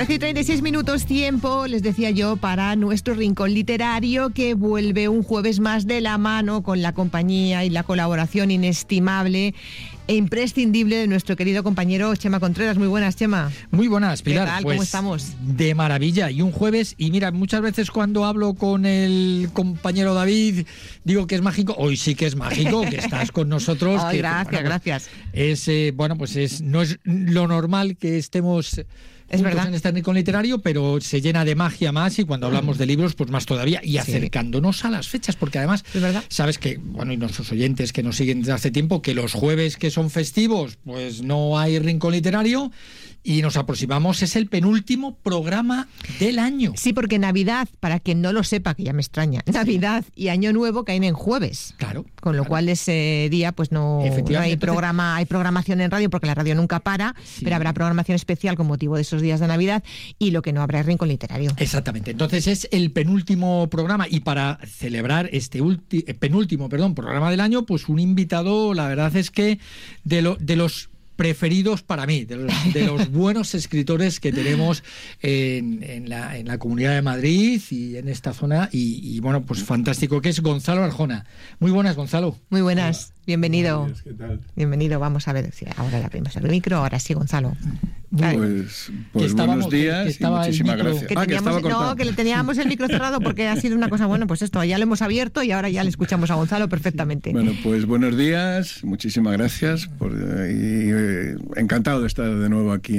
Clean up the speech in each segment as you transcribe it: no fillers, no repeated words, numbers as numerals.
11:36, tiempo, les decía yo, para nuestro rincón literario, que vuelve un jueves más de la mano con la compañía y la colaboración inestimable e imprescindible de nuestro querido compañero Chema Contreras. Muy buenas, Chema. Muy buenas, Pilar. ¿Qué tal? Pues, ¿cómo estamos? De maravilla. Y un jueves, y mira, muchas veces cuando hablo con el compañero David, digo que es mágico. Hoy sí que es mágico, que estás con nosotros. Oh, que, gracias, bueno, gracias. No es lo normal que estemos... Es verdad. En este rincón literario, pero se llena de magia más, y cuando hablamos de libros, pues más todavía, y acercándonos a las fechas, porque además, es verdad, sabes que, bueno, y nuestros oyentes que nos siguen desde hace tiempo, que los jueves que son festivos, pues no hay rincón literario, y nos aproximamos, es el penúltimo programa del año. Sí, porque Navidad, para quien no lo sepa, que ya me extraña, Navidad y Año Nuevo caen en jueves. Claro. Con lo cual ese día pues no hay programa, hay programación en radio, porque la radio nunca para, pero habrá programación especial con motivo de esos días de Navidad, y lo que no habrá es rincón literario. Exactamente. Entonces es el penúltimo programa, y para celebrar este penúltimo programa del año, pues un invitado, la verdad es que de los preferidos para mí, de los buenos escritores que tenemos en la Comunidad de Madrid y en esta zona, y bueno, pues fantástico, que es Gonzalo Arjona. Muy buenas, Gonzalo. Muy buenas. Hola. Bienvenido. Buenos días, ¿qué tal? Bienvenido. Vamos a ver si ahora le abrimos el micro. Ahora sí, Gonzalo. Pues buenos días y muchísimas gracias. Que le teníamos el micro cerrado porque ha sido una cosa, bueno, pues esto, ya lo hemos abierto y ahora ya le escuchamos a Gonzalo perfectamente. Bueno, pues buenos días, muchísimas gracias. Encantado de estar de nuevo aquí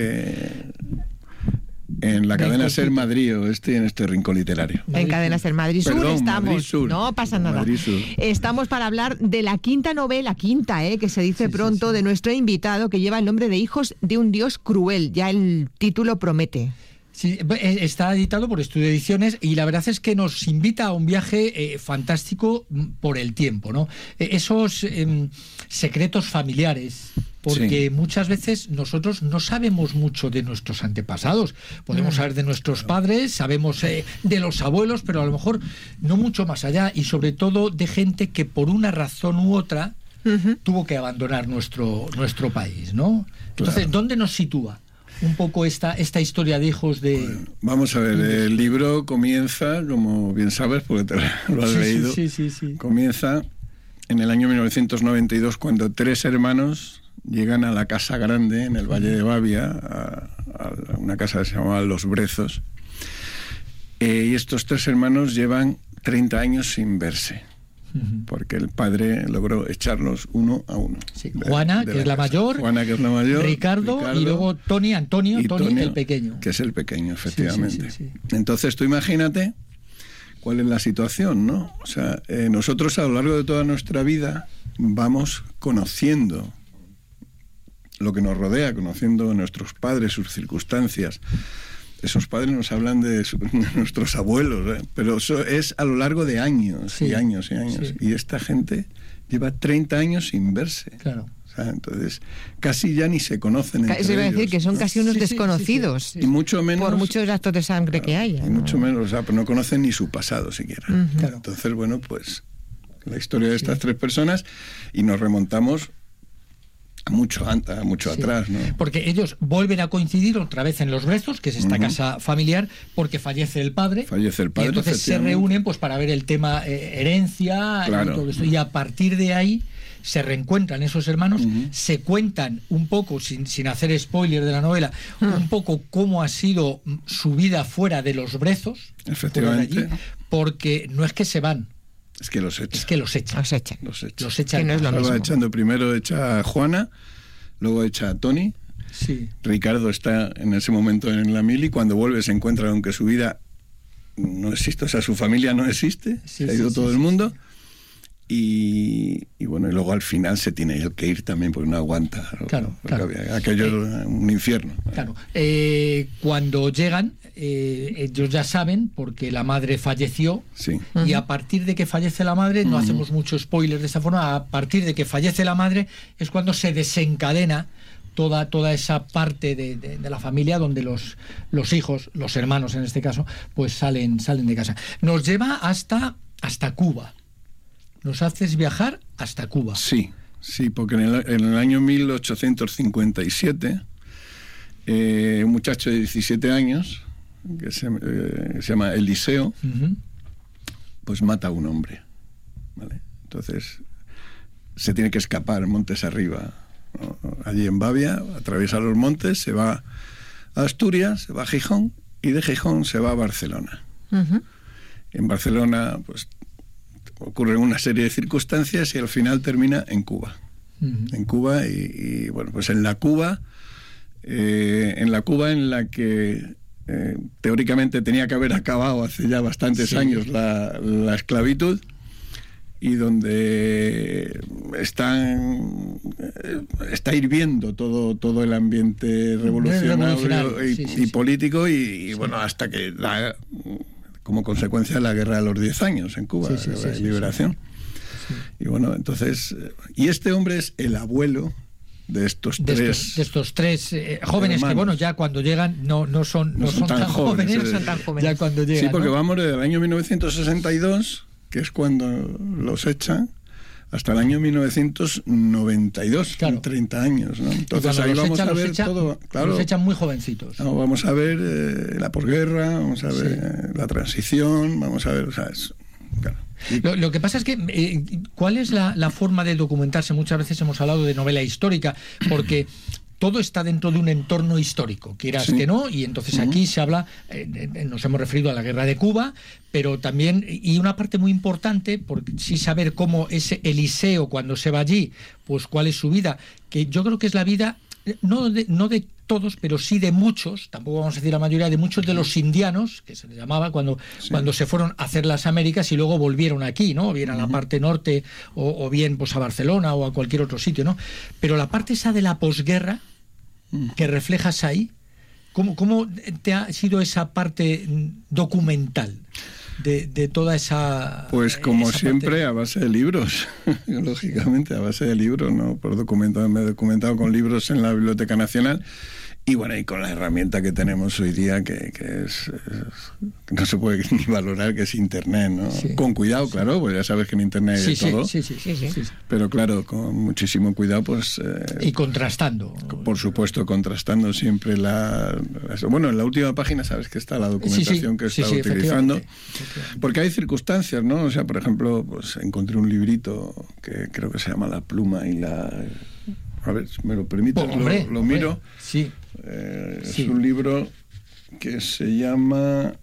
en la cadena Ser Madrid Oeste, en este rincón literario. En cadena Ser Madrid Sur estamos. Madrid Sur. No pasa nada. Madrid Sur. Estamos para hablar de la quinta novela, que se dice pronto, de nuestro invitado, que lleva el nombre de Hijos de un Dios Cruel. Ya el título promete. Sí, está editado por Estudio Ediciones, y la verdad es que nos invita a un viaje fantástico por el tiempo, ¿no? Esos secretos familiares, porque muchas veces nosotros no sabemos mucho de nuestros antepasados. Podemos saber de nuestros padres, sabemos de los abuelos, pero a lo mejor no mucho más allá, y sobre todo de gente que por una razón u otra tuvo que abandonar nuestro país, ¿no? Entonces, Claro. ¿dónde nos sitúa un poco esta historia de hijos de...? Bueno, vamos a ver, el libro comienza, como bien sabes, porque te lo has leído, Sí. comienza en el año 1992, cuando 3 hermanos llegan a la Casa Grande, en el Valle de Bavia, a una casa que se llamaba Los Brezos, y estos 3 hermanos llevan 30 años sin verse, porque el padre logró echarlos uno a uno. Sí. Juana, que es la mayor. Juana, que es la mayor. Ricardo, y luego Antonio, el pequeño. Que es el pequeño, efectivamente. Sí. Entonces tú imagínate cuál es la situación, ¿no? O sea, nosotros a lo largo de toda nuestra vida vamos conociendo lo que nos rodea, conociendo a nuestros padres, sus circunstancias. Esos padres nos hablan de nuestros abuelos, pero eso es a lo largo de años y años y años. Sí. Y esta gente lleva 30 años sin verse. Claro. O sea, entonces, casi ya ni se conocen entre Eso iba a decir, ellos, que son casi unos Sí. desconocidos. Y mucho menos... Por muchos actos de sangre que haya. Y mucho menos, o sea, pues no conocen ni su pasado siquiera. Claro. Entonces, bueno, pues la historia de estas 3 personas, y nos remontamos mucho atrás, ¿no? Porque ellos vuelven a coincidir otra vez en Los Brezos, que es esta casa familiar, porque fallece el padre. Y entonces se reúnen pues para ver el tema herencia, claro, y todo esto. Y a partir de ahí se reencuentran esos hermanos, se cuentan un poco, sin hacer spoiler de la novela, un poco cómo ha sido su vida fuera de Los Brezos. Efectivamente. Allí, porque no es que se van, es que los echa. es que los echan. Los echan. Los echan. Que no es lo mismo. Va echando, primero echa a Juana, luego echa a Tony. Sí. Ricardo está en ese momento en la mili, cuando vuelve se encuentra con que su vida no existe, o sea, su familia no existe, se ha ido todo el mundo. Y bueno, y luego al final se tiene él que ir también porque no aguanta. Claro. Aquello es un infierno. Claro. Cuando llegan, ellos ya saben, porque la madre falleció, y a partir de que fallece la madre, no hacemos mucho spoiler de esa forma, a partir de que fallece la madre es cuando se desencadena toda esa parte de la familia, donde los hijos, los hermanos en este caso, pues salen de casa. Nos lleva hasta Cuba. Nos haces viajar hasta Cuba. Sí, porque en el año 1857 muchacho de 17 años, que se llama Eliseo, pues mata a un hombre, ¿vale? Entonces se tiene que escapar montes arriba, ¿no? Allí en Bavia, atraviesa los montes, se va a Asturias, se va a Gijón, y de Gijón se va a Barcelona. En Barcelona pues ocurren una serie de circunstancias y al final termina en Cuba. En Cuba y bueno, pues en la Cuba en la que teóricamente tenía que haber acabado hace ya bastantes años la esclavitud, y donde está hirviendo todo el ambiente revolucionario y político, y bueno, hasta que da como consecuencia la guerra de los 10 años en Cuba, la liberación. Y bueno, entonces, y este hombre es el abuelo de estos tres jóvenes hermanos, que bueno, ya cuando llegan no son tan jóvenes, no son tan jóvenes. Ya cuando llegan, sí, porque ¿no? vamos desde el año 1962, que es cuando los echan, hasta el año 1992, claro. 30 años, ¿no? Entonces ahí vamos a ver todo, claro. Los echan muy jovencitos. No, vamos a ver la posguerra, vamos a ver la transición, vamos a ver, o sea, claro. Lo que pasa es que, ¿cuál es la forma de documentarse? Muchas veces hemos hablado de novela histórica, porque todo está dentro de un entorno histórico, quieras que no, y entonces aquí se habla, nos hemos referido a la guerra de Cuba, pero también, y una parte muy importante, porque sí saber cómo ese Eliseo, cuando se va allí, pues cuál es su vida, que yo creo que es la vida, no de todos, pero sí de muchos, tampoco vamos a decir la mayoría, de muchos de los indianos, que se les llamaba, cuando se fueron a hacer las Américas y luego volvieron aquí, ¿no? Bien a la parte norte, o bien pues a Barcelona o a cualquier otro sitio, ¿no? Pero la parte esa de la posguerra, que reflejas ahí, ¿cómo te ha sido esa parte documental de toda esa... Pues como esa siempre, parte... a base de libros, lógicamente, a base de libros, ¿no? Me he documentado con libros en la Biblioteca Nacional, y bueno, y con la herramienta que tenemos hoy día, que es no se puede ni valorar, que es Internet, ¿no? Con cuidado, claro, pues ya sabes que en Internet hay de todo. Sí. Pero claro, con muchísimo cuidado, pues... y contrastando. Por supuesto, contrastando siempre bueno, en la última página sabes que está la documentación que he estado utilizando. Porque hay circunstancias, ¿no? O sea, por ejemplo, pues encontré un librito que creo que se llama La pluma y la... A ver, si me lo permites, lo miro. Sí. Es un libro que se llama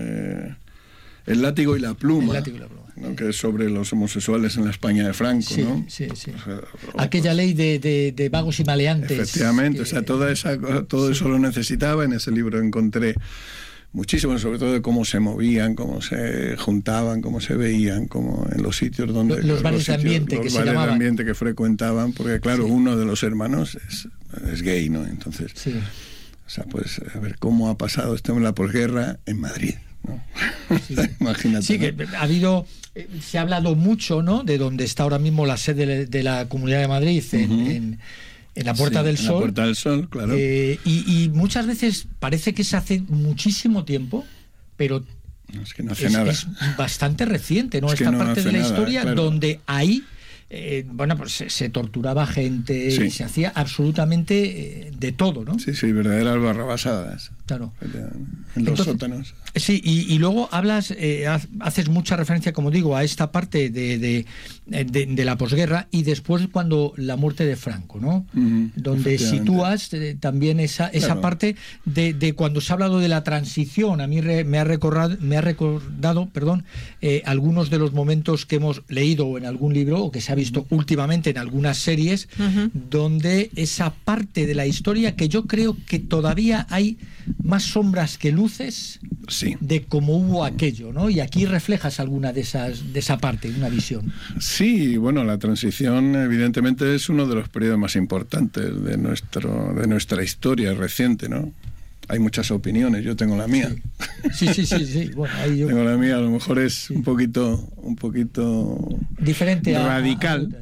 El látigo y la pluma. El látigo y la pluma. ¿No? Que es sobre los homosexuales en la España de Franco, ¿no? Sí. O sea, aquella ley de vagos y maleantes. Efectivamente, o sea, todo eso lo necesitaba. En ese libro encontré muchísimo, sobre todo de cómo se movían, cómo se juntaban, cómo se veían, cómo en los sitios donde... Los bares de ambiente que se llamaban. Los bares de ambiente que frecuentaban, porque claro, uno de los hermanos es gay, ¿no? Entonces, o sea, pues a ver cómo ha pasado esto en la posguerra en Madrid, ¿no? Imagínate. Sí, ¿no? Que ha habido... se ha hablado mucho, ¿no?, de donde está ahora mismo la sede de la Comunidad de Madrid, en la Puerta del Sol. En la Puerta del Sol, claro. Y muchas veces parece que es hace muchísimo tiempo, pero es que no hace nada. Es bastante reciente, ¿no? Esta parte de la historia, claro, donde ahí bueno, pues se torturaba gente, y se hacía absolutamente de todo, ¿no? Sí, verdaderas barrabasadas. Claro. En los sótanos. Sí, y luego hablas, haces mucha referencia, como digo, a esta parte de la posguerra, y después cuando la muerte de Franco, ¿no? Donde sitúas también esa parte de cuando se ha hablado de la transición. A mí me ha recordado, algunos de los momentos que hemos leído o en algún libro, o que se ha visto últimamente en algunas series, donde esa parte de la historia, que yo creo que todavía hay más sombras que luces de cómo hubo aquello, ¿no? Y aquí reflejas alguna de esa parte, una visión. Sí, bueno, la transición evidentemente es uno de los periodos más importantes de nuestra historia reciente, ¿no? Hay muchas opiniones, yo tengo la mía. Sí. Bueno, ahí yo... Tengo la mía, a lo mejor es un poquito diferente, radical,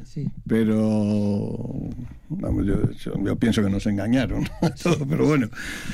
pero vamos, yo pienso que nos engañaron, todo, pero bueno.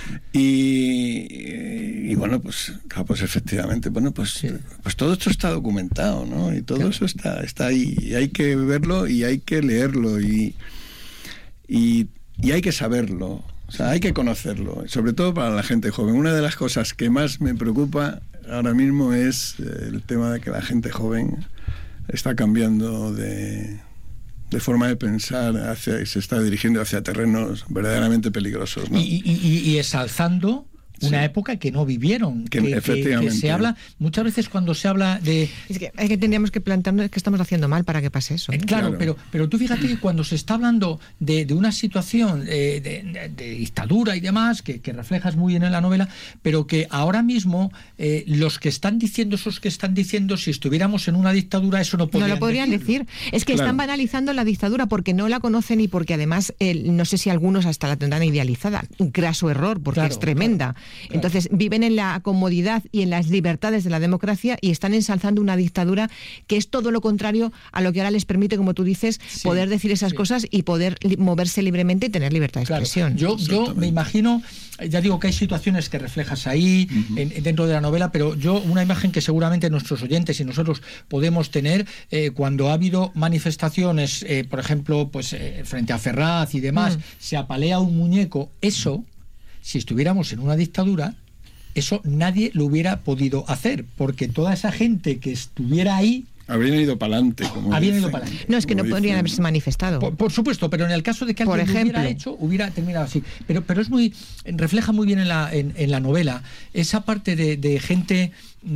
Y bueno, pues claro, pues efectivamente, bueno, pues todo esto está documentado, ¿no? Y todo eso está ahí, y hay que verlo y hay que leerlo y hay que saberlo. O sea, hay que conocerlo, sobre todo para la gente joven. Una de las cosas que más me preocupa ahora mismo es el tema de que la gente joven está cambiando de forma de pensar y se está dirigiendo hacia terrenos verdaderamente peligrosos, ¿no? Y exalzando una época que no vivieron, que se habla muchas veces cuando se habla de... Es que tendríamos que plantearnos que estamos haciendo mal para que pase eso, ¿no? Claro. Pero tú fíjate que cuando se está hablando de una situación de dictadura y demás, que reflejas muy bien en la novela, pero que ahora mismo esos que están diciendo, si estuviéramos en una dictadura, eso no podrían decir. Es que están banalizando la dictadura porque no la conocen y porque además, no sé si algunos hasta la tendrán idealizada. Un graso error, porque es tremenda. Claro. Entonces viven en la comodidad y en las libertades de la democracia y están ensalzando una dictadura que es todo lo contrario a lo que ahora les permite, como tú dices, poder decir esas cosas y poder moverse libremente y tener libertad de expresión. Yo me imagino, ya digo que hay situaciones que reflejas ahí dentro de la novela, pero una imagen que seguramente nuestros oyentes y nosotros podemos tener cuando ha habido manifestaciones, por ejemplo, pues frente a Ferraz y demás, se apalea un muñeco, eso... Si estuviéramos en una dictadura, eso nadie lo hubiera podido hacer, porque toda esa gente que estuviera ahí... Habrían ido para adelante. No, es que no podrían haberse manifestado. Por supuesto, pero en el caso de que alguien lo hubiera hecho, hubiera terminado así. Pero es refleja muy bien en la novela esa parte de gente,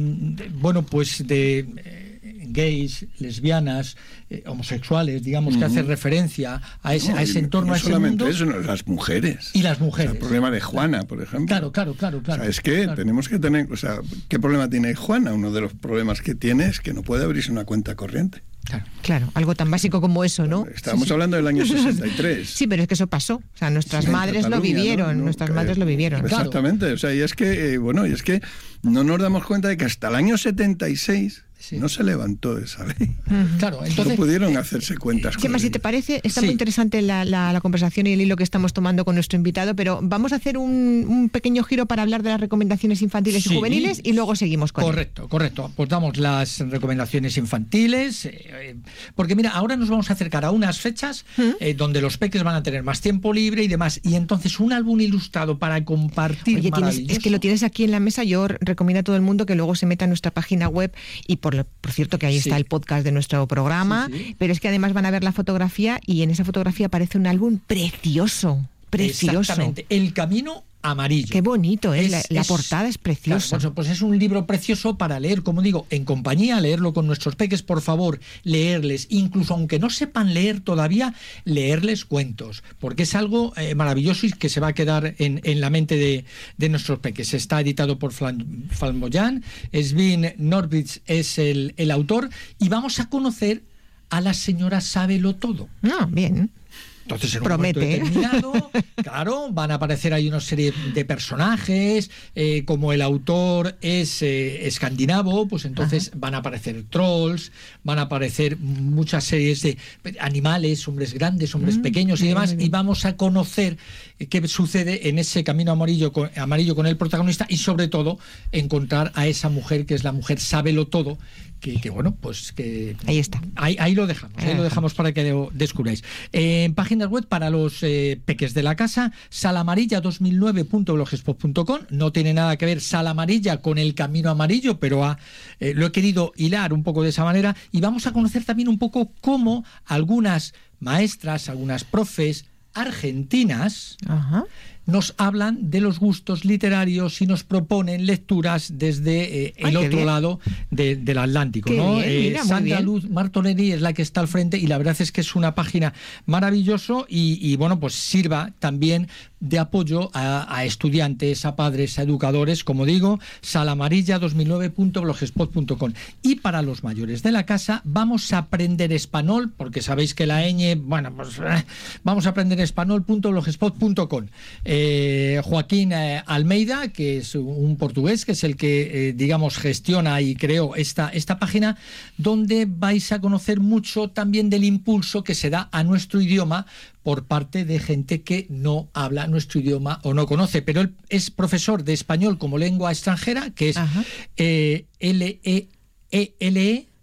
gays, lesbianas, homosexuales, digamos, que hace referencia a ese entorno, no a ese mundo. Solamente eso, las mujeres. Y las mujeres. O sea, el problema de Juana, por ejemplo. Claro. O sea, es que tenemos que tener... O sea, ¿qué problema tiene Juana? Uno de los problemas que tiene es que no puede abrirse una cuenta corriente. Claro, algo tan básico como eso, ¿no? Estábamos hablando del año 63. Sí, pero es que eso pasó. O sea, nuestras madres lo vivieron, madres lo vivieron. Exactamente. O sea, y es que no nos damos cuenta de que hasta el año 76 no se levantó esa ley. Claro, entonces... No pudieron hacerse cuentas. Chema, si te parece, está muy interesante la conversación y el hilo que estamos tomando con nuestro invitado, pero vamos a hacer un pequeño giro para hablar de las recomendaciones infantiles y juveniles y luego seguimos con Correcto. Pues damos las recomendaciones infantiles, porque mira, ahora nos vamos a acercar a unas fechas donde los peques van a tener más tiempo libre y demás, y entonces un álbum ilustrado para compartir. Oye, es que lo tienes aquí en la mesa. Yo recomiendo a todo el mundo que luego se meta en nuestra página web y por cierto que ahí está el podcast de nuestro programa, pero es que además van a ver la fotografía y en esa fotografía aparece un álbum precioso. Exactamente, El Camino Amarillo. Qué bonito, la portada es preciosa. Claro, pues es un libro precioso para leer, como digo, en compañía, leerlo con nuestros peques, por favor, leerles, incluso aunque no sepan leer todavía, leerles cuentos, porque es algo maravilloso y que se va a quedar en la mente de nuestros peques. Está editado por Falmoyan, Sven Norwitz es el autor, y vamos a conocer a la señora Sábelo Todo. Bien. Entonces, en un momento determinado, claro, van a aparecer ahí una serie de personajes, como el autor es escandinavo, pues entonces van a aparecer trolls, van a aparecer muchas series de animales, hombres grandes, hombres pequeños y demás, y vamos a conocer qué sucede en ese camino amarillo con el protagonista, y sobre todo encontrar a esa mujer que es la mujer Sábelo Todo, que bueno, pues que... Ahí está. Ahí lo dejamos para que lo descubráis. En páginas web para los peques de la casa, salamarilla2009.blogspot.com. No tiene nada que ver Salamarilla con El Camino Amarillo, pero lo he querido hilar un poco de esa manera, y vamos a conocer también un poco cómo algunas maestras, algunas profes argentinas nos hablan de los gustos literarios y nos proponen lecturas desde el otro lado del Atlántico, ¿no? Sandra Luz Martorelli es la que está al frente, y la verdad es que es una página maravilloso y bueno, pues sirva también de apoyo a estudiantes, a padres, a educadores, como digo, salamarilla2009.blogspot.com. Y para los mayores de la casa, vamos a aprender español, porque sabéis que la ñ, bueno, pues vamos a aprender español.blogspot.com. Joaquín Almeida, que es un portugués, que es el que, digamos, gestiona y creó esta página, donde vais a conocer mucho también del impulso que se da a nuestro idioma por parte de gente que no habla nuestro idioma o no conoce, pero él es profesor de español como lengua extranjera, que es LEE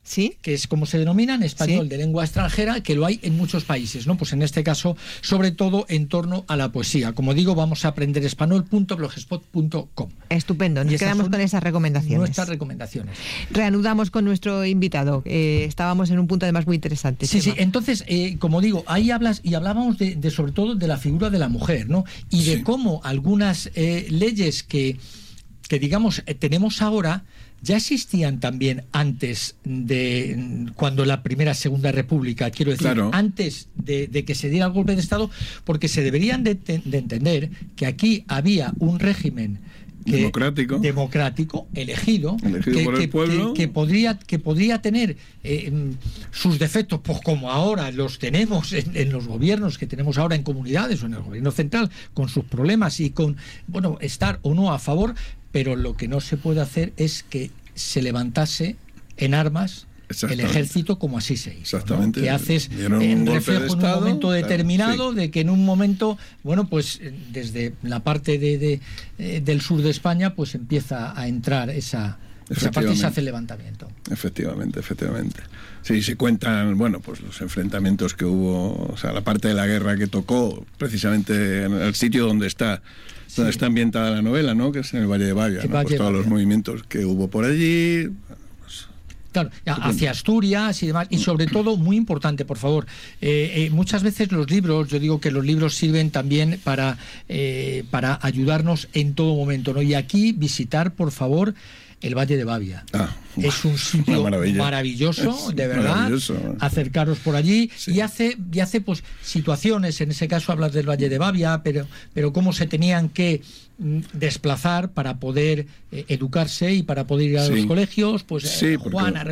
¿Sí? que es como se denomina en español, ¿Sí? de lengua extranjera, que lo hay en muchos países, ¿no? Pues en este caso, sobre todo en torno a la poesía. Como digo, vamos a aprender español.blogspot.com. Estupendo, nos Y esas quedamos son con esas recomendaciones. Nuestras recomendaciones. Reanudamos con nuestro invitado. Estábamos en un punto además muy interesante. Sí, Chema. sí. Entonces, como digo, ahí hablábamos de sobre todo de la figura de la mujer, ¿no? Y de cómo algunas leyes que digamos tenemos ahora ya existían también antes de cuando la Primera Segunda República, quiero decir, claro, antes de que se diera el golpe de Estado, porque se deberían de entender que aquí había un régimen democrático, elegido por el pueblo, que podría tener sus defectos, pues como ahora los tenemos en los gobiernos que tenemos ahora en comunidades o en el gobierno central, con sus problemas y con, bueno, estar o no a favor, pero lo que no se puede hacer es que se levantase en armas el ejército como así se hizo. Exactamente. ¿No? Que haces en reflejo en un momento determinado, de que en un momento, bueno, pues desde la parte del sur de España, pues empieza a entrar esa parte y se hace el levantamiento. Efectivamente. Sí, se cuentan, bueno, pues los enfrentamientos que hubo, o sea, la parte de la guerra que tocó precisamente en el sitio donde está ambientada la novela, ¿no? Que es en el Valle de Bavia, ¿no? Pues todos los movimientos que hubo por allí. Claro, hacia Asturias y demás, y sobre todo, muy importante, por favor, muchas veces los libros, yo digo que los libros sirven también para ayudarnos en todo momento, ¿no? Y aquí visitar, por favor, el Valle de Bavia. Es un sitio maravilloso, de verdad. Maravilloso. Acercaros por allí y hace pues situaciones, en ese caso hablas del Valle de Bavia, pero cómo se tenían que desplazar para poder educarse y para poder ir a los colegios, pues Juana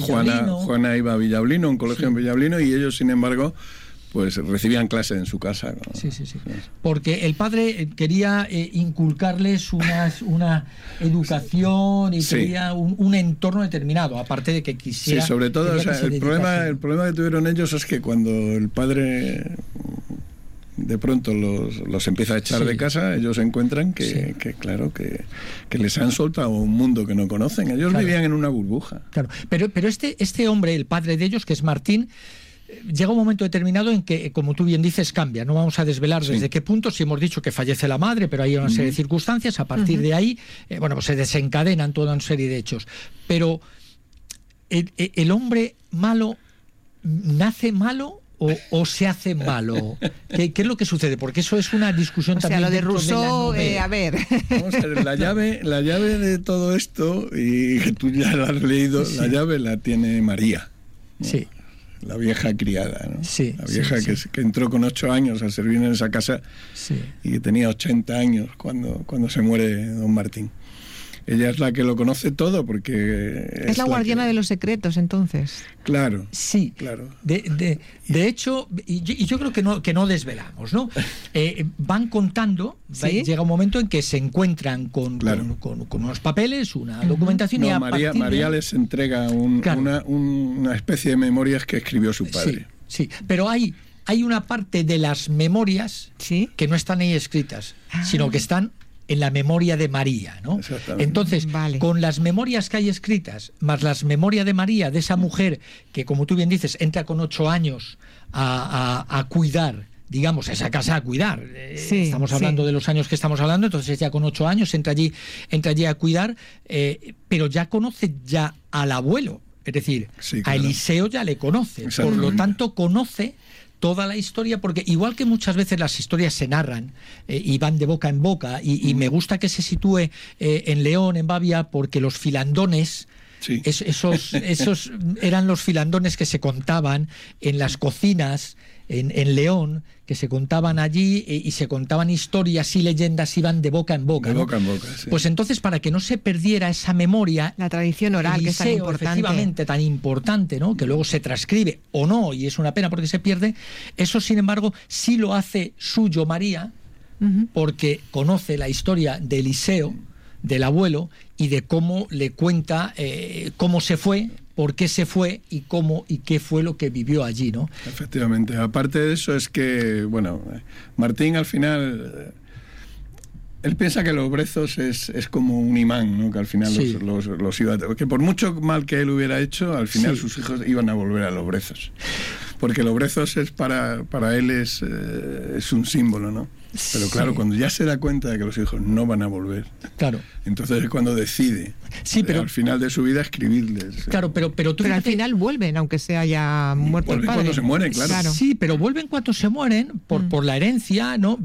iba a Villablino, un colegio en Villablino, y ellos, sin embargo, pues recibían clase en su casa, ¿no? Sí. Porque el padre quería inculcarles una educación y quería un entorno determinado, aparte de que quisiera... Sí, sobre todo, o sea, el problema que tuvieron ellos es que cuando el padre de pronto los empieza a echar de casa, ellos encuentran que les han soltado un mundo que no conocen. Ellos vivían en una burbuja. Claro, pero este hombre, el padre de ellos, que es Martín, llega un momento determinado en que, como tú bien dices, cambia. No vamos a desvelar desde qué punto, si hemos dicho que fallece la madre, pero hay una serie de circunstancias. A partir de ahí, pues se desencadenan toda una serie de hechos. Pero el hombre malo nace malo o se hace malo. ¿Qué es lo que sucede? Porque eso es una discusión también. Lo de Rousseau, a ver. Vamos a ver, la llave de todo esto, y que tú ya la has leído, la llave la tiene María, ¿no? Sí. La vieja criada, ¿no? Sí, la vieja que entró con 8 años a servir en esa casa y que tenía 80 años cuando se muere don Martín. Ella es la que lo conoce todo, porque... Es la guardiana de los secretos, entonces. Claro. Sí, claro. De hecho, y yo creo que no desvelamos, ¿no? Van contando, llega un momento en que se encuentran con unos papeles, una documentación, y a María les entrega una especie de memorias que escribió su padre. Sí, pero hay una parte de las memorias que no están ahí escritas, sino que están en la memoria de María, ¿no? Entonces, con las memorias que hay escritas, más las memorias de María, de esa mujer que, como tú bien dices, entra con 8 años a cuidar, digamos, esa casa a cuidar. Estamos hablando de los años que estamos hablando, entonces ella con 8 años entra allí a cuidar, pero ya conoce ya al abuelo, es decir, a Eliseo ya le conoce, por lo tanto conoce toda la historia, porque igual que muchas veces las historias se narran y van de boca en boca, y me gusta que se sitúe en León, en Bavia, porque los filandones, esos eran los filandones que se contaban en las cocinas en León, que se contaban allí, y se contaban historias y leyendas, iban de boca en boca. De boca en boca, Pues entonces, para que no se perdiera esa memoria, la tradición oral, que es tan importante. Efectivamente, tan importante, ¿no? Que luego se transcribe o no, y es una pena porque se pierde. Eso, sin embargo, sí lo hace suyo María, porque conoce la historia de Eliseo, del abuelo, y de cómo le cuenta cómo se fue, por qué se fue y cómo y qué fue lo que vivió allí, ¿no? Efectivamente. Aparte de eso, es que, bueno, Martín al final Él piensa que los brezos es como un imán, ¿no? Que al final los iba a... Que por mucho mal que él hubiera hecho, al final sus hijos iban a volver a los brezos. Porque los brezos para él es un símbolo, ¿no? Pero claro, cuando ya se da cuenta de que los hijos no van a volver, claro, entonces es cuando decide, pero al final de su vida, escribirles. Claro, pero al final vuelven, aunque se haya muerto el padre. Cuando se mueren, claro. Sí, pero vuelven cuando se mueren por la herencia, no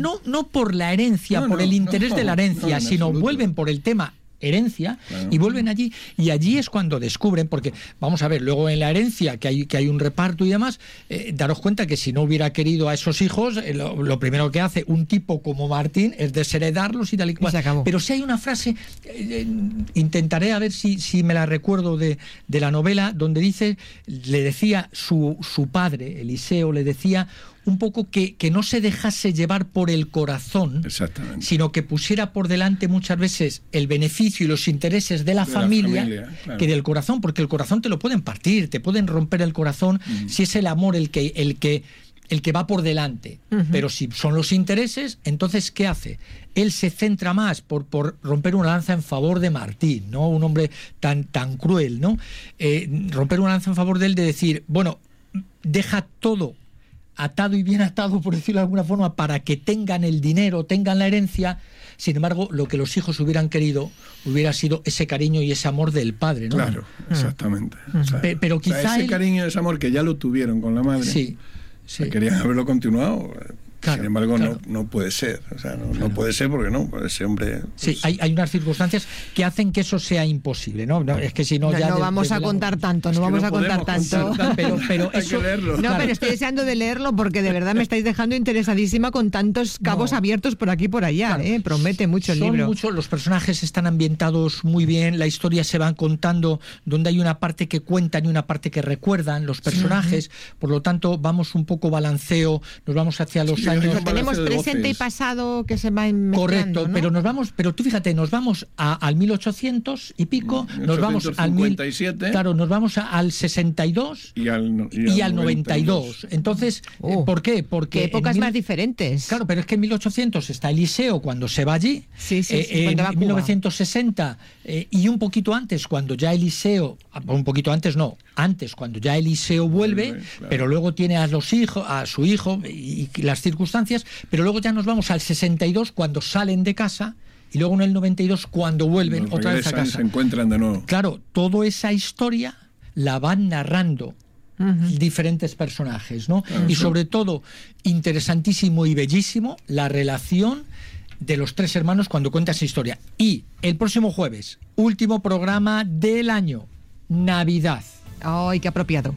por la herencia, por el interés de la herencia, sino absoluto. Vuelven por el tema herencia, claro. Y vuelven allí, y allí es cuando descubren, porque vamos a ver, luego en la herencia que hay un reparto y demás, daros cuenta que si no hubiera querido a esos hijos, lo primero que hace un tipo como Martín es desheredarlos y tal y cual. Pero si hay una frase, intentaré a ver si me la recuerdo de la novela, donde dice, le decía su padre, Eliseo, le decía un poco que no se dejase llevar por el corazón, sino que pusiera por delante muchas veces el beneficio y los intereses de la familia claro. que del corazón, porque el corazón te lo pueden partir, te pueden romper el corazón si es el amor el que va por delante. Pero si son los intereses, entonces ¿qué hace? Él se centra más por romper una lanza en favor de Martín, ¿no? Un hombre tan cruel, ¿no? Romper una lanza en favor de él, de decir, bueno, deja todo atado y bien atado, por decirlo de alguna forma, para que tengan el dinero, tengan la herencia. Sin embargo, lo que los hijos hubieran querido hubiera sido ese cariño y ese amor del padre, ¿no? Claro, exactamente. Pero quizá ese cariño y ese amor que ya lo tuvieron con la madre, sí. Querían haberlo continuado. Claro, sin embargo, no puede ser. O sea, no puede ser porque ese hombre... Sí, hay unas circunstancias que hacen que eso sea imposible, ¿no? Es que si no ya... No vamos a contar tanto, no vamos a contar tanto. Pero hay que leerlo. No, pero estoy deseando de leerlo porque de verdad me estáis dejando interesadísima con tantos cabos abiertos por aquí y por allá. Claro. Promete mucho el libro. Los personajes están ambientados muy bien, la historia se van contando, donde hay una parte que cuentan y una parte que recuerdan los personajes. Por lo tanto, vamos un poco balanceo, nos vamos hacia los años... Tenemos presente y pasado que se va mezclando, correcto, ¿no? pero tú fíjate, nos vamos al 1800 y pico, nos vamos al 57, nos vamos al 62 y al 92. Entonces, ¿por qué? Porque ¿qué épocas más diferentes? Claro, pero es que en 1800 está Eliseo cuando se va allí, cuando va a Cuba. 1960 y un poquito antes, cuando ya Eliseo, un poquito antes no, antes cuando ya Eliseo vuelve, claro. Pero luego tiene a su hijo y las circunstancias, pero luego ya nos vamos al 62 cuando salen de casa y luego en el 92 cuando vuelven otra vez a casa. Se encuentran de nuevo. Claro, toda esa historia la van narrando diferentes personajes, ¿no? Y sobre todo, interesantísimo y bellísimo, la relación de los tres hermanos cuando cuenta esa historia. Y el próximo jueves, último programa del año, Navidad. ¡Ay, qué apropiado!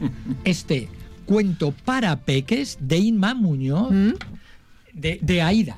Cuento para peques de Inma Muñoz, de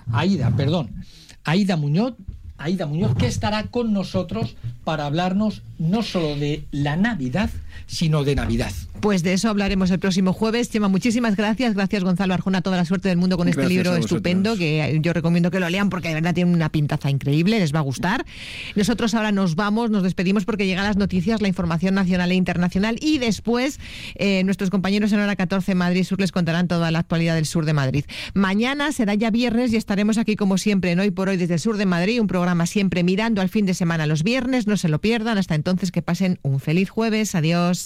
Aida Muñoz, que estará con nosotros para hablarnos no solo de la Navidad, sino de Navidad. Pues de eso hablaremos el próximo jueves. Chema, muchísimas gracias. Gracias, Gonzalo Arjona. Toda la suerte del mundo con este libro estupendo, que yo recomiendo que lo lean porque de verdad tiene una pintaza increíble, les va a gustar. Nosotros ahora nos despedimos porque llegan las noticias, la información nacional e internacional, y después nuestros compañeros en Hora 14 Madrid Sur les contarán toda la actualidad del sur de Madrid. Mañana será ya viernes y estaremos aquí como siempre en Hoy por Hoy desde el sur de Madrid, un programa siempre mirando al fin de semana los viernes. No se lo pierdan. Hasta entonces, que pasen un feliz jueves. Adiós.